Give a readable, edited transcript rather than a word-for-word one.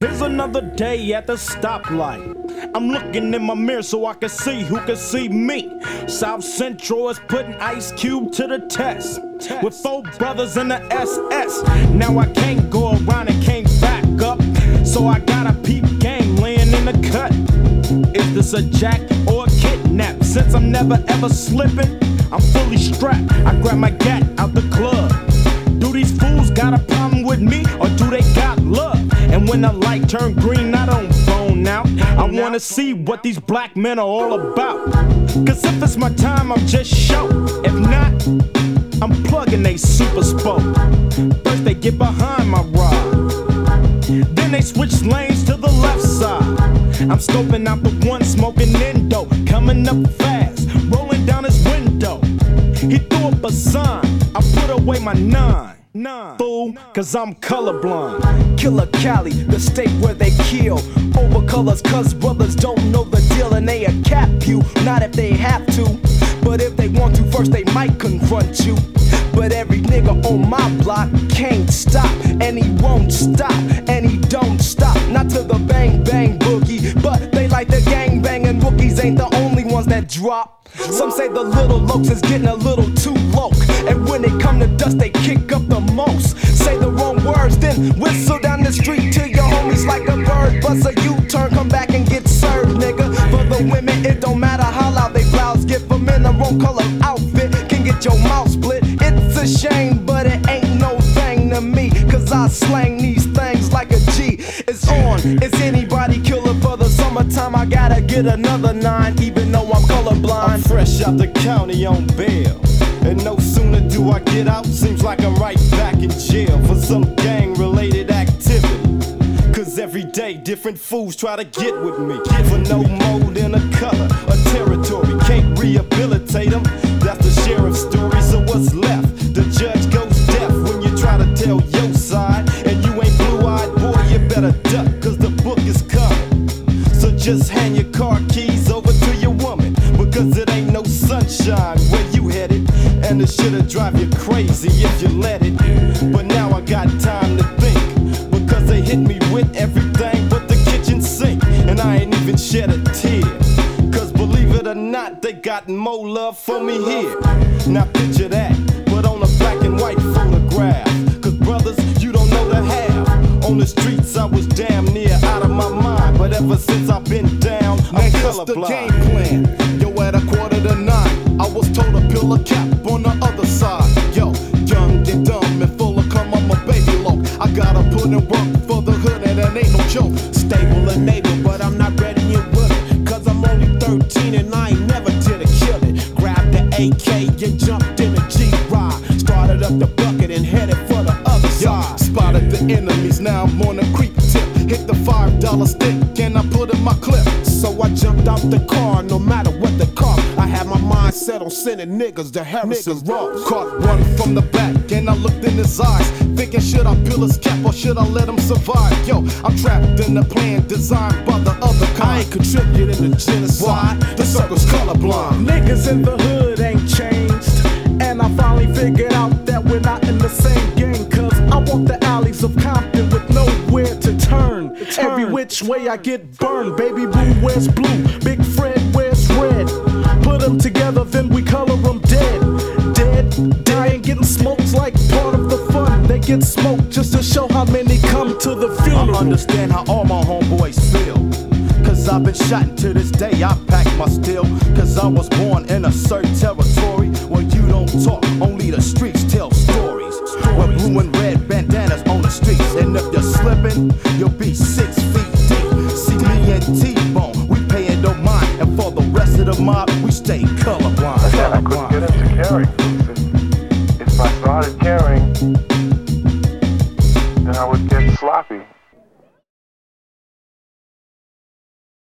Here's another day at the stoplight. I'm looking in my mirror so I can see who can see me. South Central is putting Ice Cube to the test. With 4 brothers in the SS. Now I can't go around and can't back up. So I got a peep game laying in the cut. Is this a jack or a kidnap? Since I'm never ever slipping, I'm fully strapped. I grab my gat out the club. Do these fools got a problem with me, or do they got love? And when the light turn green, I don't bone out. I wanna see what these black men are all about. Cause if it's my time, I'll just show. If not, I'm plugging they super spoke. First they get behind my ride, then they switch lanes to the left side. I'm scoping out the one smoking Indo, coming up fast, rolling down his window. He threw up a sign, I put away my 9. Fool, cause I'm colorblind. Killer Cali, the state where they kill over colors, cause brothers don't know the deal and they cap you. Not if they have to, but if they want to, first they might confront you. But every nigga on my block can't stop, and he won't stop, and he don't stop. Not to the bang bang boogie, but they like the gang bang, and rookies ain't the only ones that drop. Some say the little lokes is getting a little too low, and when they come to dust they kick up the most. Say the wrong words, then whistle down the street to your homies like a bird. Bust a U-turn, come back and get served, nigga. For the women, it don't matter how loud they blouse. Get them in the wrong color outfit, can get your mouth split. It's a shame, but it ain't no thing to me, cause I slang these things like a G. It's on, it's anybody killer for the summertime. I gotta get another 9, even though I'm colorblind. I'm fresh out the county on bail, and no sooner do I get out, seems like I'm right back in jail for some gang-related activity. Cause every day different fools try to get with me for no more than a color, a territory. Can't rehabilitate them, that's the sheriff's story. So what's left? The judge goes deaf when you try to tell your side, and you ain't blue-eyed, boy, you better duck, cause the book is coming. So just hand your car keys over to your woman, because it ain't no sunshine where you headed, and it should've drive you crazy if you let it. But now I got time to think, because they hit me with everything but the kitchen sink, and I ain't even shed a tear, cause believe it or not, they got more love for me here. Now picture that, but on a black and white photograph, cause brothers, you don't know the half. On the streets I was damn near out of my mind, but ever since I've been down, I'm colorblind. The game plan, yo, at 8:45, I was told to peel a cap on the other side. Yo, young and dumb and full of cum, I'm a baby loc. I gotta put in work for the hood, and that ain't no joke. Stable and able, but I'm not ready yet with it, cause I'm only 13 and I ain't never did a kill it. Grabbed the AK and jumped in a G-Ride, started up the bucket and headed for the other side. Spotted the enemies, now I'm on a creep tip. Hit the $5 stick and I put in my clip. So I jumped out the car, no matter what the cost. I had my mind set on sending niggas to Harrison Ross. Caught one from the back and I looked in his eyes, thinking should I peel his cap or should I let him survive? Yo, I'm trapped in the plan designed by the other kind. I ain't contributing to genocide, the circle's colorblind. Niggas in the hood ain't changed, and I finally figured out that we're not in the same gang, cause I walk the alleys of Compton with nowhere to turn. Every which way I get burned. Baby blue wears blue, Big Fred wears red. Put them together, then we color them dead. Dead, dying, getting smoked like part of the fun. They get smoked just to show how many come to the funeral. I understand how all my homeboys feel, cause I've been shot, and to this day I pack my steel. Cause I was born in a certain territory where you don't talk, only the streets tell stories. Where blue and red bandanas on the streets, and if you're slipping, you'll be 6 feet deep. See me and T-Bone, we paying no mind, and for the rest of the mob, we stay colorblind. Again, I couldn't get into carrying. If I started carrying, then I would get sloppy.